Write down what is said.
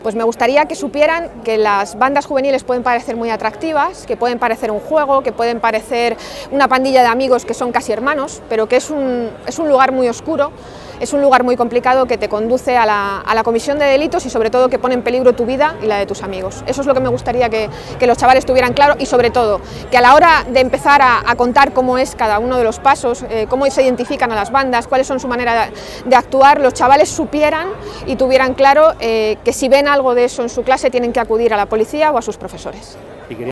Pues me gustaría que supieran que las bandas juveniles pueden parecer muy atractivas, que pueden parecer un juego, que pueden parecer una pandilla de amigos que son casi hermanos, pero que es un lugar muy oscuro, es un lugar muy complicado que te conduce a la comisión de delitos y sobre todo que pone en peligro tu vida y la de tus amigos. Eso es lo que me gustaría que los chavales tuvieran claro y sobre todo que a la hora de empezar a contar cómo es cada uno de los pasos, cómo se identifican a las bandas, cuáles son su manera de actuar, los chavales supieran y tuvieran claro que si ven algo de eso en su clase tienen que acudir a la policía o a sus profesores.